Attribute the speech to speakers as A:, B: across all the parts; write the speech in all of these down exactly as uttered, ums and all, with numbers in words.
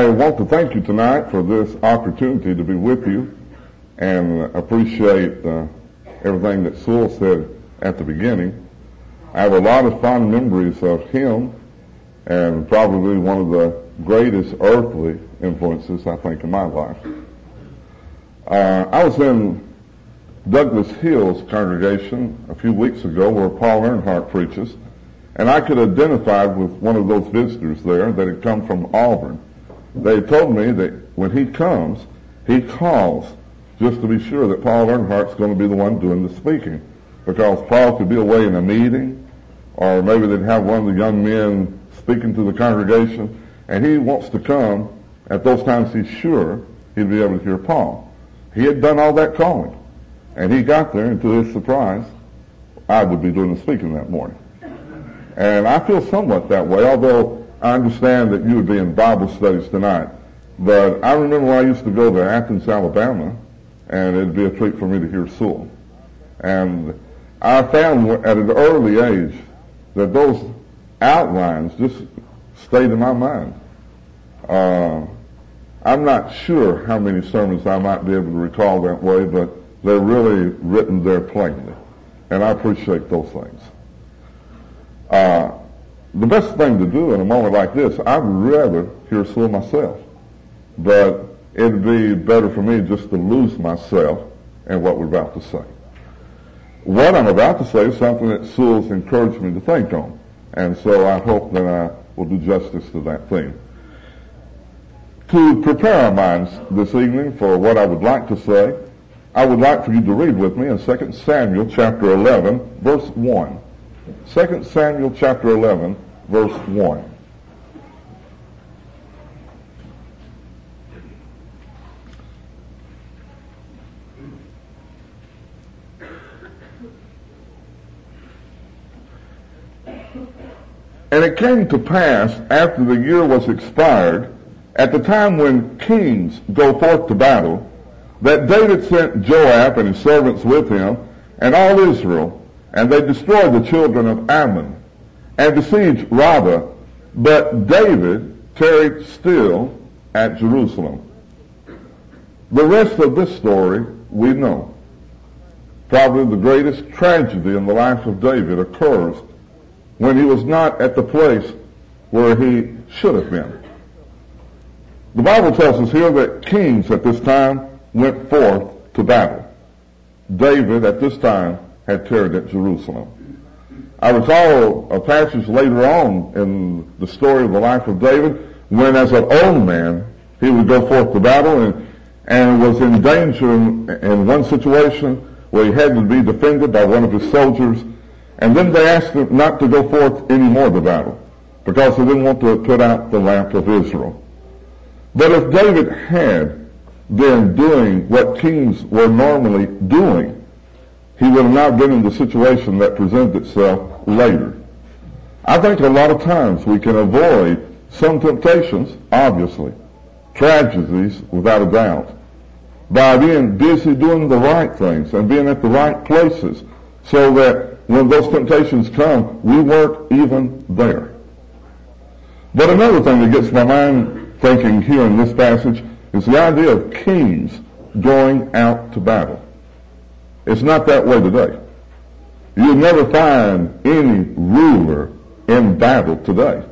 A: I want to thank you tonight for this opportunity to be with you, and appreciate uh, everything that Sewell said at the beginning. I have a lot of fond memories of him, and probably one of the greatest earthly influences, I think, in my life. Uh, I was in Douglas Hill's congregation a few weeks ago where Paul Earnhardt preaches, and I could identify with one of those visitors there that had come from Auburn. They told me that when he comes, he calls just to be sure that Paul Earnhardt's going to be the one doing the speaking, because Paul could be away in a meeting, or maybe they'd have one of the young men speaking to the congregation, and he wants to come. At those times he's sure he'd be able to hear Paul. He had done all that calling, and he got there, and to his surprise, I would be doing the speaking that morning. And I feel somewhat that way, although I understand that you would be in Bible studies tonight. But I remember when I used to go to Athens, Alabama, and it'd be a treat for me to hear Sewell. And I found at an early age that those outlines just stayed in my mind. Uh, I'm not sure how many sermons I might be able to recall that way, but they're really written there plainly. And I appreciate those things. Uh, the best thing to do in a moment like this, I'd rather hear Sewell myself. But it'd be better for me just to lose myself in what we're about to say. What I'm about to say is something that Sewell's encouraged me to think on. And so I hope that I will do justice to that theme. To prepare our minds this evening for what I would like to say, I would like for you to read with me in Second Samuel chapter eleven, verse one. Second Samuel chapter eleven, verse one. And it came to pass, after the year was expired, at the time when kings go forth to battle, that David sent Joab and his servants with him, and all Israel, and they destroyed the children of Ammon, and besieged Rabbah, but David tarried still at Jerusalem. The rest of this story we know. Probably the greatest tragedy in the life of David occurs when he was not at the place where he should have been. The Bible tells us here that kings at this time went forth to battle. David at this time had tarried at Jerusalem. I recall a passage later on in the story of the life of David when, as an old man, he would go forth to battle and, and was in danger in, in one situation where he had to be defended by one of his soldiers. And then they asked him not to go forth any more to battle because they didn't want to put out the lamp of Israel. But if David had been doing what kings were normally doing, he would have not been in the situation that presented itself later. I think a lot of times we can avoid some temptations, obviously, tragedies without a doubt, by being busy doing the right things and being at the right places so that when those temptations come, we weren't even there. But another thing that gets my mind thinking here in this passage is the idea of kings going out to battle. It's not that way today. You'll never find any ruler in battle today.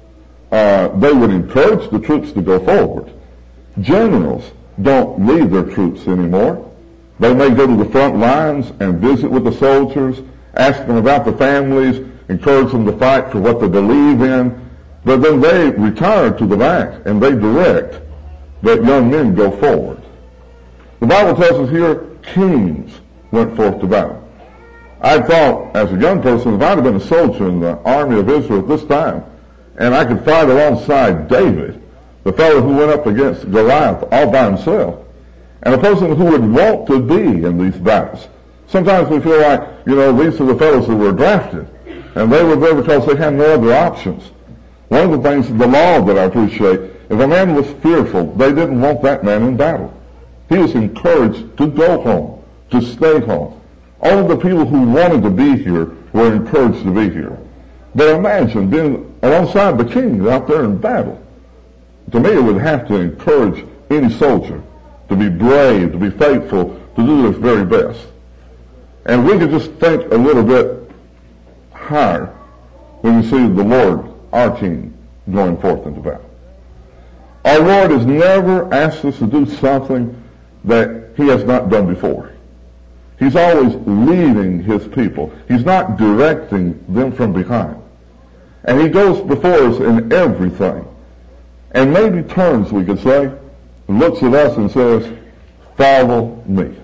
A: Uh, they would encourage the troops to go forward. Generals don't lead their troops anymore. They may go to the front lines and visit with the soldiers, ask them about the families, encourage them to fight for what they believe in, but then they retire to the back and they direct that young men go forward. The Bible tells us here, kings went forth to battle. I thought, as a young person, if I'd have been a soldier in the army of Israel at this time, and I could fight alongside David, the fellow who went up against Goliath all by himself, and a person who would want to be in these battles. Sometimes we feel like, you know, these are the fellows who were drafted, and they were there because they had no other options. One of the things, the law that I appreciate, if a man was fearful, they didn't want that man in battle. He was encouraged to go home, to stay home. All of the people who wanted to be here were encouraged to be here. But imagine being alongside the king out there in battle. to me, it would have to encourage any soldier to be brave, to be faithful, to do his very best. And we could just think a little bit higher when we see the Lord, our King, going forth into battle. Our Lord has never asked us to do something that he has not done before. He's always leading his people. He's not directing them from behind. And he goes before us in everything. And maybe turns, we could say, and looks at us and says, follow me.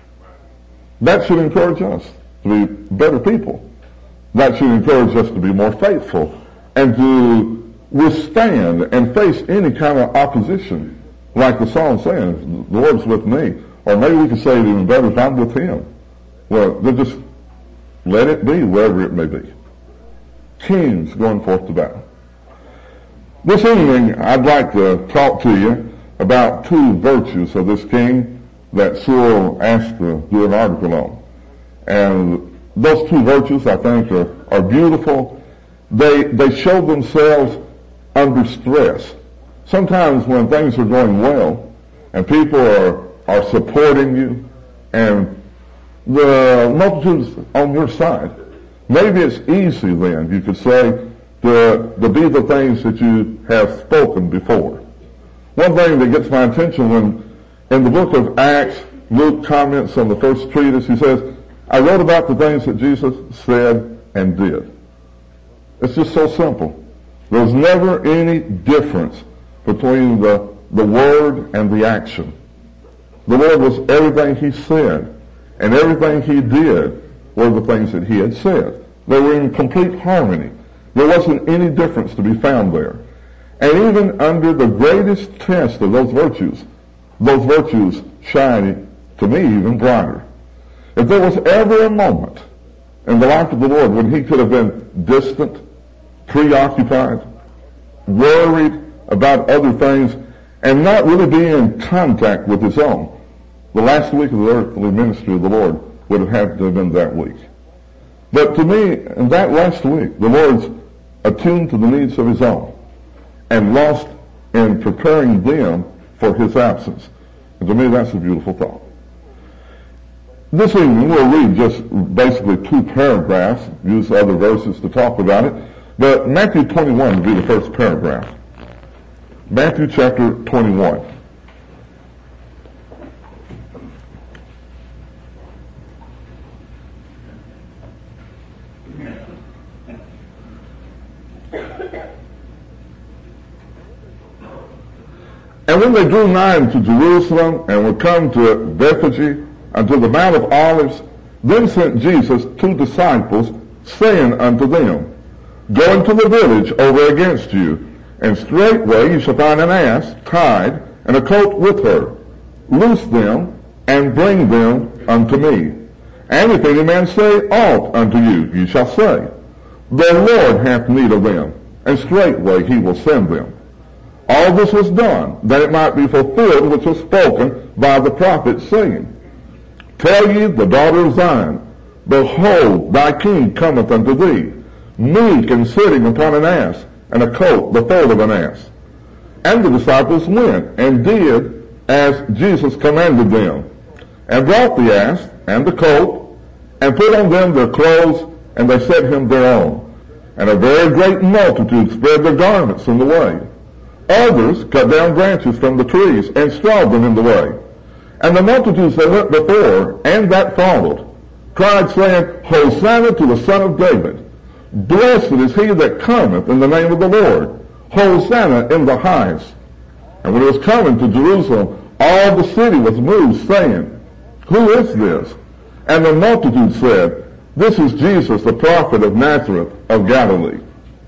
A: That should encourage us to be better people. That should encourage us to be more faithful and to withstand and face any kind of opposition. Like the song says, the Lord's with me. Or maybe we could say it even better, if I'm with him. Well, then just let it be, wherever it may be. Kings going forth to battle. This evening, I'd like to talk to you about two virtues of this king that Sewell asked to do an article on. And those two virtues, I think, are, are beautiful. They, they show themselves under stress. Sometimes when things are going well and people are, are supporting you and the multitude's on your side, maybe it's easy then, you could say, to, to be the things that you have spoken before. One thing that gets my attention when in the book of Acts, Luke comments on the first treatise, he says, I wrote about the things that Jesus said and did. It's just so simple. There's never any difference between the, the word and the action. The Lord was everything he said, and everything he did were the things that he had said. They were in complete harmony. There wasn't any difference to be found there. And even under the greatest test of those virtues, those virtues shine, to me, even brighter. If there was ever a moment in the life of the Lord when he could have been distant, preoccupied, worried about other things, and not really be in contact with his own, the last week of the earthly ministry of the Lord would have had to have been that week. But to me, in that last week, the Lord's attuned to the needs of his own and lost in preparing them for his absence. And to me, that's a beautiful thought. This evening, we'll read just basically two paragraphs, use other verses to talk about it, but Matthew twenty-one will be the first paragraph. Matthew chapter twenty-one. And when they drew nigh to Jerusalem and were come to Bethphage unto the Mount of Olives, then sent Jesus two disciples, saying unto them, Go into the village over against you, and straightway you shall find an ass tied, and a colt with her. Loose them, and bring them unto me. And if any man say aught unto you, ye shall say, The Lord hath need of them, and straightway he will send them. All this was done, that it might be fulfilled which was spoken by the prophet, saying, Tell ye the daughter of Zion, Behold, thy king cometh unto thee, meek and sitting upon an ass, and a colt the foal of an ass. And the disciples went, and did as Jesus commanded them, and brought the ass and the colt, and put on them their clothes, and they set him thereon. And a very great multitude spread their garments in the way. Others cut down branches from the trees, and strawed them in the way. And the multitudes that went before, and that followed, cried, saying, Hosanna to the Son of David. Blessed is he that cometh in the name of the Lord. Hosanna in the highest. And when it was coming to Jerusalem, all the city was moved, saying, Who is this? And the multitude said, This is Jesus, the prophet of Nazareth of Galilee.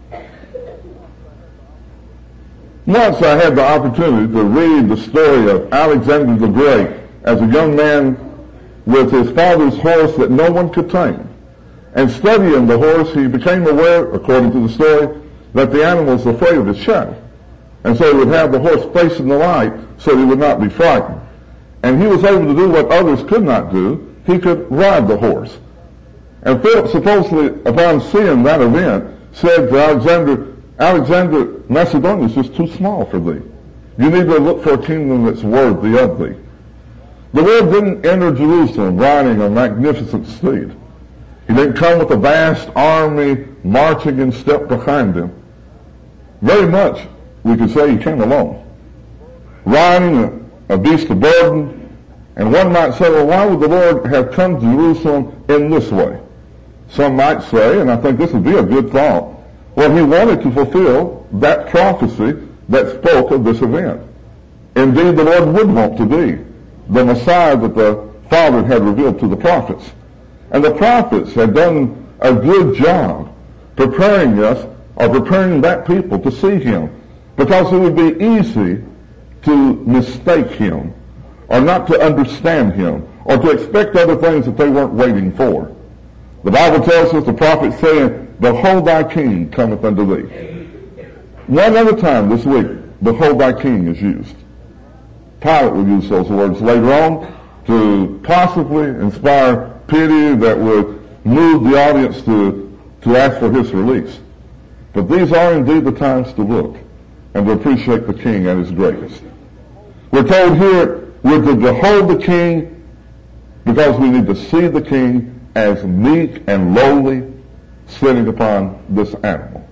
A: Once I had the opportunity to read the story of Alexander the Great as a young man with his father's horse that no one could tame. And studying the horse, he became aware, according to the story, that the animal was afraid of his shadow. And so he would have the horse facing the light so he would not be frightened. And he was able to do what others could not do. He could ride the horse. And Philip supposedly, upon seeing that event, said to Alexander, Alexander, Macedonia is just too small for thee. You need to look for a kingdom that's worthy of thee. The Lord didn't enter Jerusalem riding a magnificent steed. He didn't come with a vast army marching in step behind him. Very much, we could say, he came alone, riding a, a beast of burden. And one might say, well, why would the Lord have come to Jerusalem in this way? Some might say, and I think this would be a good thought, well, he wanted to fulfill that prophecy that spoke of this event. Indeed, the Lord would want to be the Messiah that the Father had revealed to the prophets. And the prophets had done a good job preparing us, or preparing that people to see him, because it would be easy to mistake him, or not to understand him, or to expect other things that they weren't waiting for. The Bible tells us, the prophet saying, behold thy king cometh unto thee. One other time this week, behold thy king is used. Pilate will use those words later on to possibly inspire pity that would move the audience to, to ask for his release. But these are indeed the times to look and to appreciate the king at his greatest. We're told here we're to behold the king because we need to see the king as meek and lowly sitting upon this animal.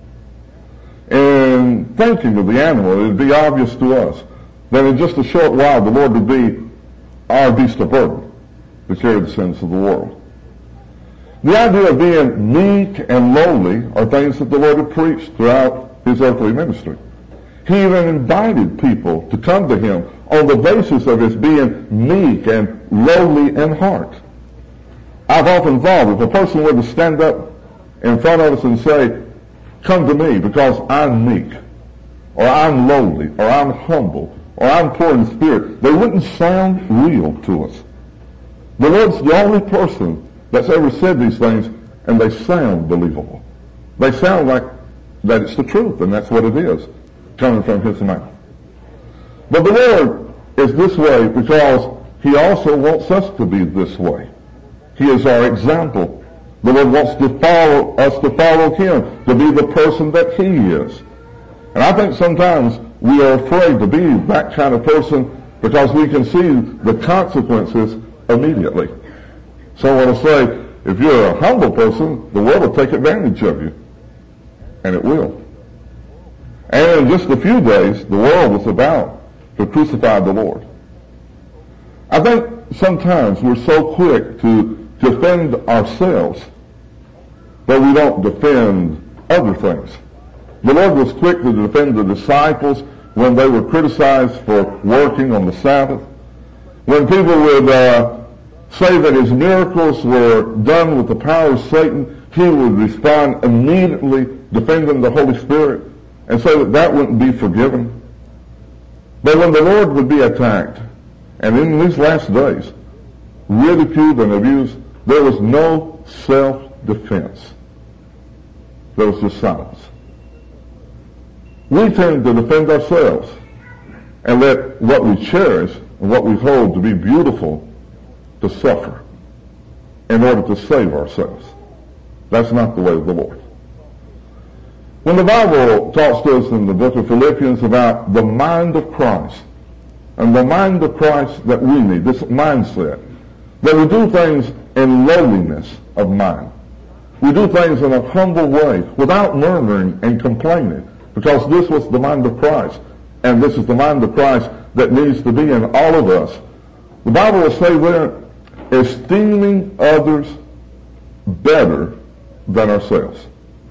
A: In thinking of the animal, it would be obvious to us that in just a short while the Lord would be our beast of burden to carry the sins of the world. The idea of being meek and lowly are things that the Lord had preached throughout his earthly ministry. He even invited people to come to him on the basis of his being meek and lowly in heart. I've often thought if a person were to stand up in front of us and say, come to me because I'm meek, or I'm lowly, or I'm humble, or I'm poor in spirit, they wouldn't sound real to us. The Lord's the only person that's ever said these things, and they sound believable. They sound like that it's the truth, and that's what it is, coming from his mouth. But the Lord is this way because he also wants us to be this way. He is our example. The Lord wants to follow us to follow him, to be the person that he is. And I think sometimes we are afraid to be that kind of person because we can see the consequences immediately. Someone will say, if you're a humble person, the world will take advantage of you. And it will. And in just a few days, the world was about to crucify the Lord. I think sometimes we're so quick to defend ourselves, but we don't defend other things. The Lord was quick to defend the disciples when they were criticized for working on the Sabbath. When people would uh, say that his miracles were done with the power of Satan, he would respond immediately, defending the Holy Spirit, and say that that wouldn't be forgiven. But when the Lord would be attacked, and in these last days, ridiculed and abused, there was no self-defense. There was just silence. We tend to defend ourselves and let what we cherish and what we hold to be beautiful to suffer in order to save ourselves. That's not the way of the Lord. When the Bible talks to us in the book of Philippians about the mind of Christ, and the mind of Christ that we need, this mindset, that we do things in lowliness of mind. We do things in a humble way, without murmuring and complaining, because this was the mind of Christ, and this is the mind of Christ that needs to be in all of us. The Bible will say there, esteeming others better than ourselves.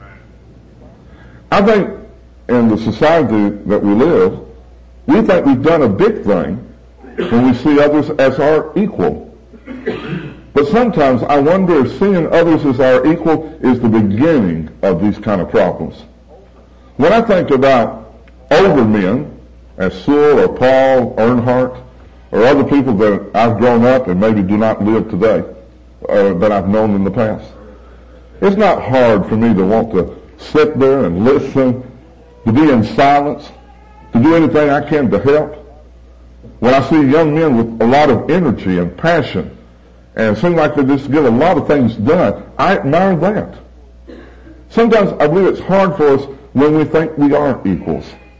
A: I think in the society that we live, we think we've done a big thing when we see others as our equal. But sometimes I wonder if seeing others as our equal is the beginning of these kind of problems. When I think about older men, as Sewell or Paul Earnhardt, or other people that I've grown up and maybe do not live today, uh, that I've known in the past, it's not hard for me to want to sit there and listen, to be in silence, to do anything I can to help. When I see young men with a lot of energy and passion, and it seems like they just get a lot of things done, I admire that. Sometimes I believe it's hard for us when we think we aren't equals.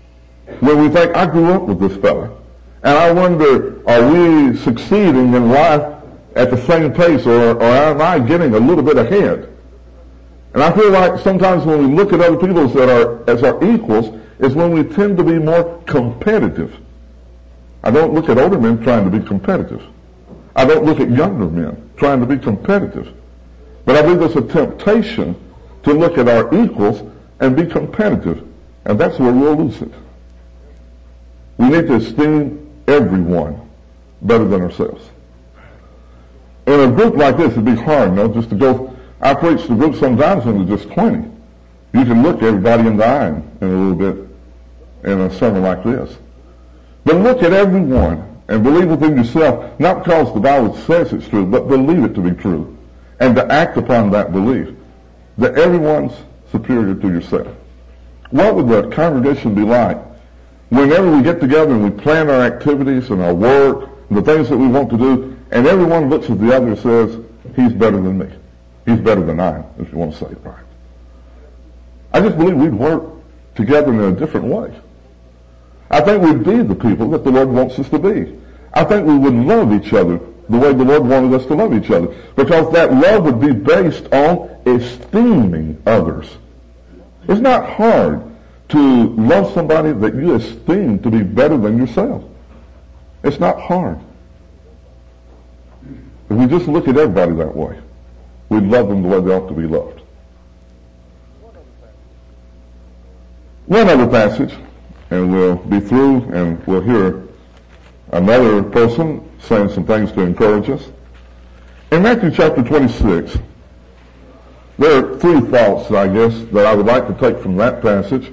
A: when we think, I grew up with this fella. And I wonder, are we succeeding in life at the same pace, or, or am I getting a little bit ahead? And I feel like sometimes when we look at other people as our, as our equals, is when we tend to be more competitive. I don't look at older men trying to be competitive. I don't look at younger men trying to be competitive. But I believe there's a temptation to look at our equals and be competitive. And that's where we'll lose it. We need to esteem everyone better than ourselves. In a group like this, it'd be hard, you know, just to go. I preach to groups sometimes when there's just twenty. You can look everybody in the eye in a little bit in a sermon like this. But look at everyone and believe within yourself, not because the Bible says it's true, but believe it to be true. And to act upon that belief, that everyone's superior to yourself. What would the congregation be like whenever we get together and we plan our activities and our work and the things that we want to do, and everyone looks at the other and says, he's better than me. He's better than I am, if you want to say it right. I just believe we'd work together in a different way. I think we'd be the people that the Lord wants us to be. I think we would love each other the way the Lord wanted us to love each other. Because that love would be based on esteeming others. It's not hard to love somebody that you esteem to be better than yourself. It's not hard. If we just look at everybody that way, we love them the way they ought to be loved. One other passage, and we'll be through, and we'll hear another person saying some things to encourage us. In Matthew chapter twenty-six, there are three thoughts, I guess, that I would like to take from that passage.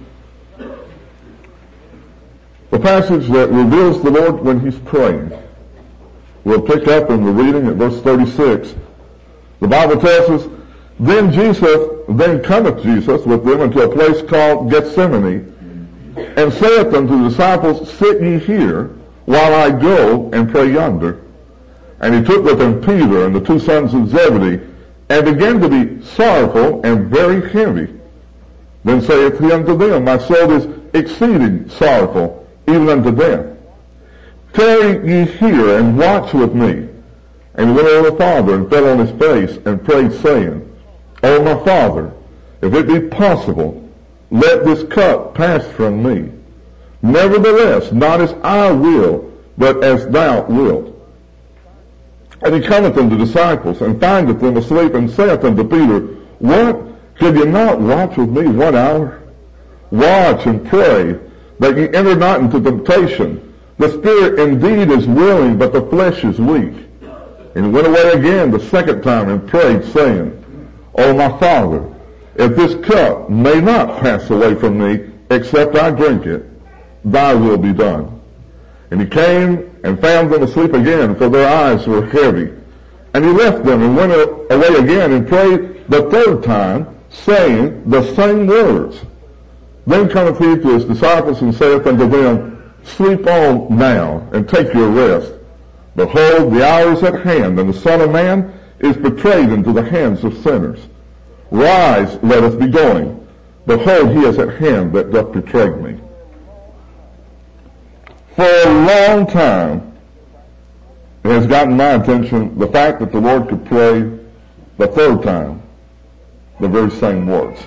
A: The passage that reveals the Lord when He's praying. We'll pick up in the reading at verse thirty-six. The Bible tells us, Then Jesus, then cometh Jesus with them into a place called Gethsemane, and saith unto the disciples, Sit ye here, while I go and pray yonder. And he took with him Peter and the two sons of Zebedee, and began to be sorrowful and very heavy. Then saith he unto them, My soul is exceeding sorrowful, even unto death. Tarry ye here, and watch with me. And he went over the Father, and fell on his face, and prayed, saying, O my Father, if it be possible, let this cup pass from me. Nevertheless, not as I will, but as thou wilt. And he cometh unto the disciples, and findeth them asleep, and saith unto Peter, What? Could ye not watch with me one hour? Watch and pray, that ye enter not into temptation. The spirit indeed is willing, but the flesh is weak. And he went away again the second time, and prayed, saying, O my Father, if this cup may not pass away from me, except I drink it, thy will be done. And he came and found them asleep again, for their eyes were heavy. And he left them and went away again and prayed the third time, saying the same words. Then cometh he to his disciples and saith unto them, Sleep on now, and take your rest. Behold, the hour is at hand, and the Son of Man is betrayed into the hands of sinners. Rise, let us be going. Behold, he is at hand that doth betray me. For a long time, it has gotten my attention the fact that the Lord could pray the third time the very same words.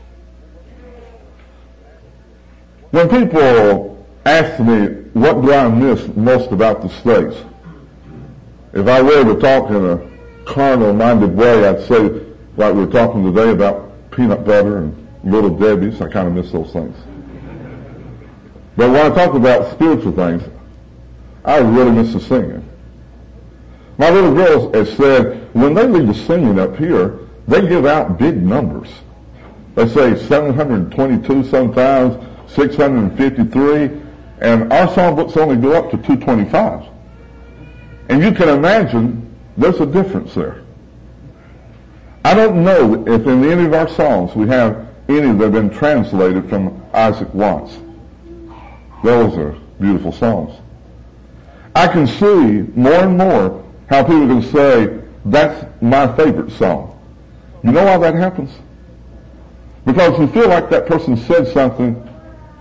A: When people ask me, what do I miss most about the States? If I were to talk in a carnal-minded way, I'd say, like we were talking today about peanut butter and Little Debbie's, I kind of miss those things. But when I talk about spiritual things, I really miss the singing. My little girls have said, when they lead the singing up here, they give out big numbers. They say seven hundred twenty-two sometimes, six hundred fifty-three, and our songbooks only go up to two twenty-five. And you can imagine there's a difference there. I don't know if in any of our songs we have any that have been translated from Isaac Watts. Those are beautiful songs. I can see more and more how people can say, that's my favorite song. You know why that happens? Because we feel like that person said something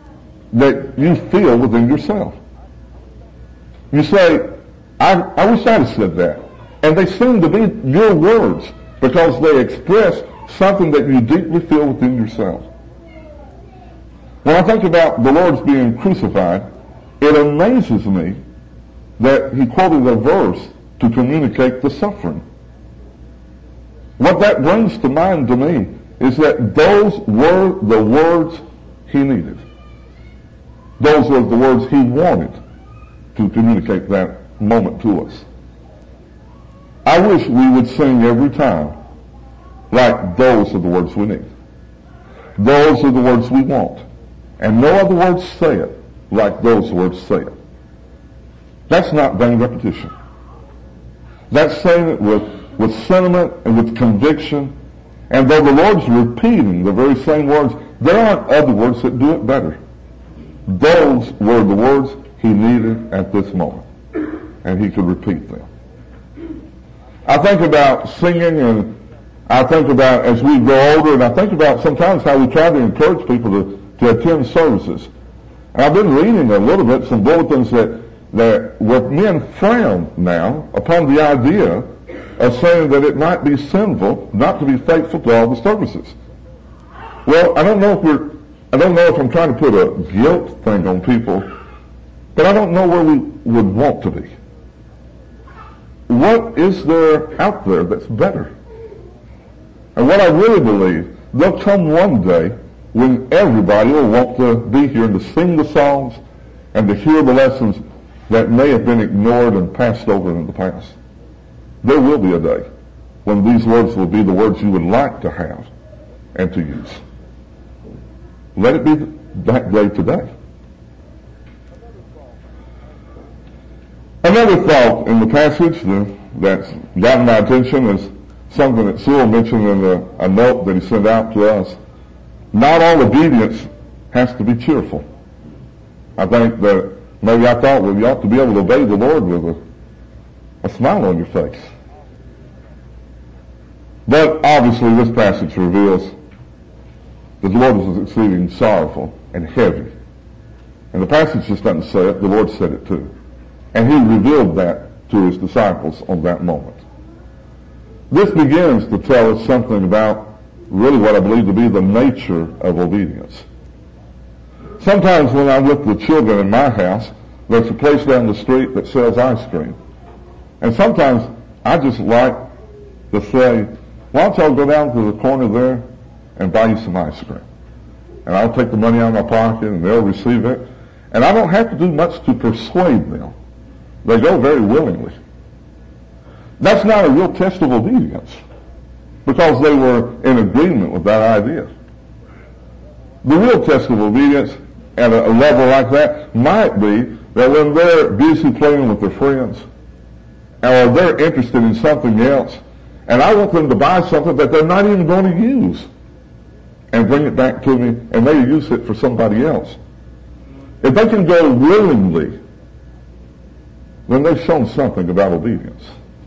A: that you feel within yourself. You say, I, I wish I'd have said that. And they seem to be your words because they express something that you deeply feel within yourself. When I think about the Lord's being crucified, it amazes me that he quoted a verse to communicate the suffering. What that brings to mind to me is that those were the words he needed. Those were the words he wanted to communicate that moment to us. I wish we would sing every time like those are the words we need. Those are the words we want. And no other words say it like those words say it. That's not vain repetition. That's saying it with, with sentiment and with conviction. And though the Lord's repeating the very same words, there aren't other words that do it better. Those were the words he needed at this moment. And he could repeat them. I think about singing, and I think about as we grow older, and I think about sometimes how we try to encourage people to, to attend services. And I've been reading a little bit some bulletins that, that where men frown now upon the idea of saying that it might be sinful not to be faithful to all the services. Well, I don't know if we're, I don't know if I'm trying to put a guilt thing on people, but I don't know where we would want to be. What is there out there that's better? And what I really believe, there'll come one day when everybody will want to be here and to sing the songs and to hear the lessons that may have been ignored and passed over in the past. There will be a day when these words will be the words you would like to have and to use. Let it be that day today. Another thought in the passage that's gotten my attention is something that Sewell mentioned in a, a note that he sent out to us. Not all obedience has to be cheerful. I think that maybe I thought, well, you ought to be able to obey the Lord with a, a smile on your face. But obviously this passage reveals that the Lord was exceeding sorrowful and heavy. And the passage just doesn't say it, the Lord said it too. And he revealed that to his disciples on that moment. This begins to tell us something about really what I believe to be the nature of obedience. Sometimes when I'm with the children in my house, there's a place down the street that sells ice cream. And sometimes I just like to say, why don't y'all go down to the corner there and buy you some ice cream? And I'll take the money out of my pocket and they'll receive it. And I don't have to do much to persuade them. They go very willingly. That's not a real test of obedience because they were in agreement with that idea. The real test of obedience at a, a level like that might be that when they're busy playing with their friends or they're interested in something else and I want them to buy something that they're not even going to use and bring it back to me and they use it for somebody else. If they can go willingly, then they've shown something about obedience.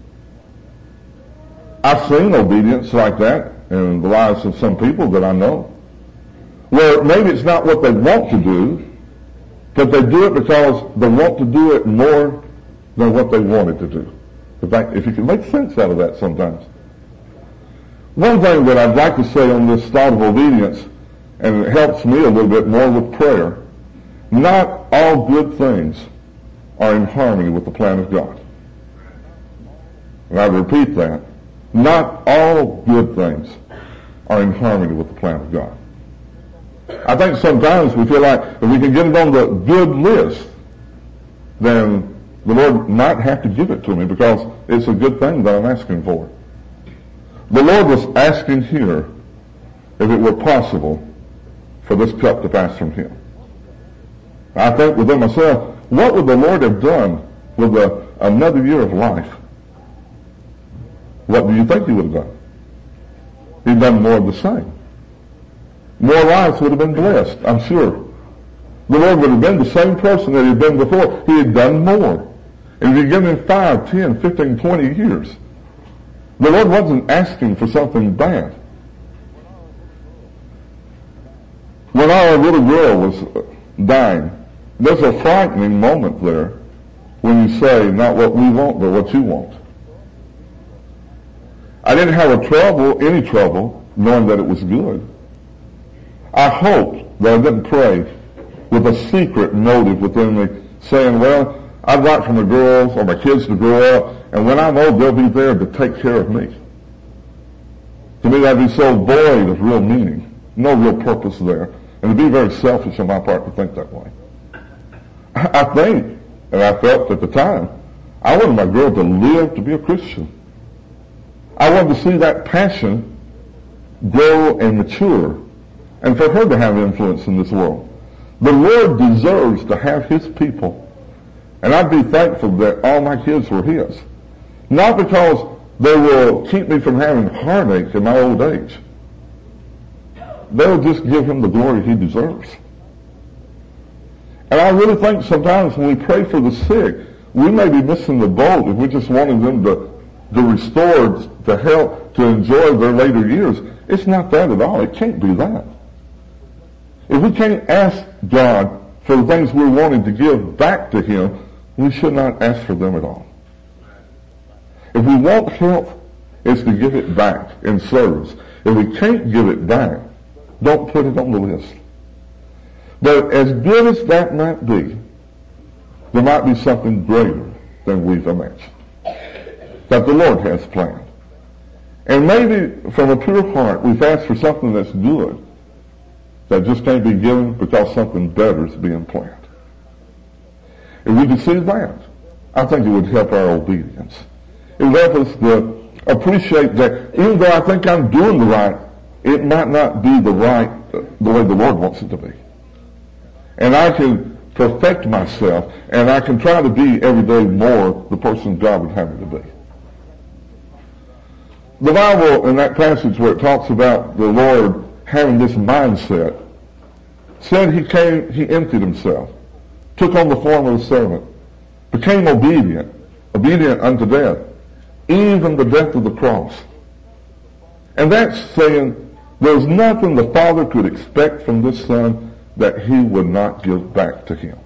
A: I've seen obedience like that in the lives of some people that I know, where maybe it's not what they want to do, but they do it because they want to do it more than what they wanted to do. In fact, if you can make sense out of that sometimes. One thing that I'd like to say on this thought of obedience, and it helps me a little bit more with prayer, not all good things are in harmony with the plan of God. And I repeat that. Not all good things are in harmony with the plan of God. I think sometimes we feel like if we can get it on the good list, then the Lord might have to give it to me because it's a good thing that I'm asking for. The Lord was asking here if it were possible for this cup to pass from him. I think within myself, what would the Lord have done with a, another year of life? What do you think he would have done? He'd done more of the same. More lives would have been blessed, I'm sure. The Lord would have been the same person that he had been before. He had done more. And if you give him five, ten, fifteen, twenty years, the Lord wasn't asking for something bad. When our little girl was dying. There's a frightening moment there when you say, not what we want, but what you want. I didn't have a trouble, any trouble, knowing that it was good. I hoped that I didn't pray with a secret motive within me, saying, well, I'd like for my girls or my kids to grow up, and when I'm old, they'll be there to take care of me. To me, that'd be so void of real meaning, no real purpose there, and it'd be very selfish on my part to think that way. I think, and I felt at the time, I wanted my girl to live to be a Christian. I wanted to see that passion grow and mature, and for her to have influence in this world. The Lord deserves to have His people. And I'd be thankful that all my kids were His. Not because they will keep me from having heartache in my old age. They'll just give Him the glory He deserves. And I really think sometimes when we pray for the sick, we may be missing the boat if we're just wanting them to, to restore, to help, to enjoy their later years. It's not that at all. It can't be that. If we can't ask God for the things we're wanting to give back to Him, we should not ask for them at all. If we want help, it's to give it back in service. If we can't give it back, don't put it on the list. But as good as that might be, there might be something greater than we've imagined that the Lord has planned. And maybe from a pure heart, we've asked for something that's good that just can't be given because something better is being planned. If we could see that, I think it would help our obedience. It would help us to appreciate that even though I think I'm doing the right, it might not be the right, uh, the way the Lord wants it to be. And I can perfect myself, and I can try to be every day more the person God would have me to be. The Bible, in that passage where it talks about the Lord having this mindset, said He came, He emptied Himself, took on the form of a servant, became obedient, obedient unto death, even the death of the cross. And that's saying there's nothing the Father could expect from this Son that He would not give back to Him.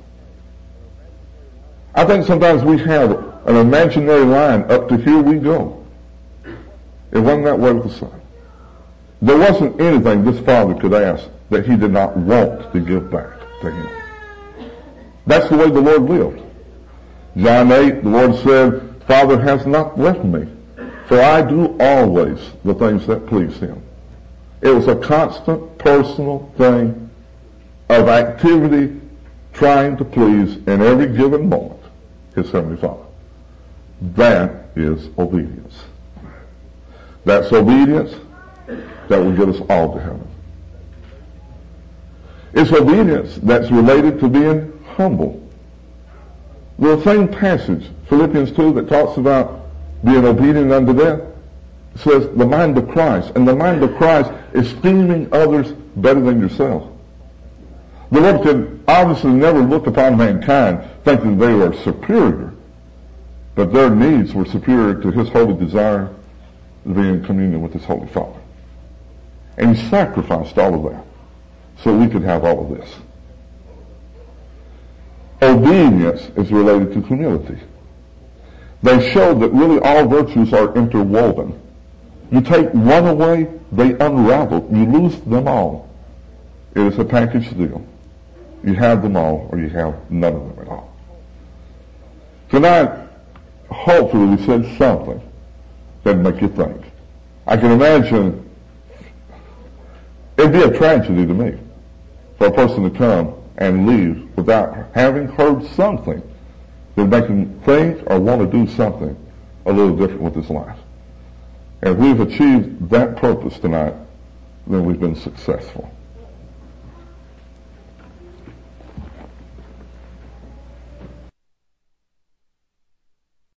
A: I think sometimes we have an imaginary line up to here we go. It wasn't that way with the Son. There wasn't anything this Father could ask that He did not want to give back to Him. That's the way the Lord lived. John eight, the Lord said, Father has not left me, for I do always the things that please Him. It was a constant personal thing of activity trying to please in every given moment His Heavenly Father. That is obedience. That's obedience that will get us all to heaven. It's obedience that's related to being humble. The same passage, Philippians two, that talks about being obedient unto death, says the mind of Christ. And the mind of Christ is esteeming others better than yourself. The Lord could obviously never look upon mankind thinking they were superior, but their needs were superior to His holy desire to be in communion with His Holy Father. And He sacrificed all of that so we could have all of this. Obedience is related to humility. They show that really all virtues are interwoven. You take one away, they unravel. You lose them all. It is a package deal. You have them all, or you have none of them at all. Tonight, hopefully we said something that make you think. I can imagine it'd be a tragedy to me for a person to come and leave without having heard something that make him think or want to do something a little different with his life. And if we've achieved that purpose tonight, then we've been successful.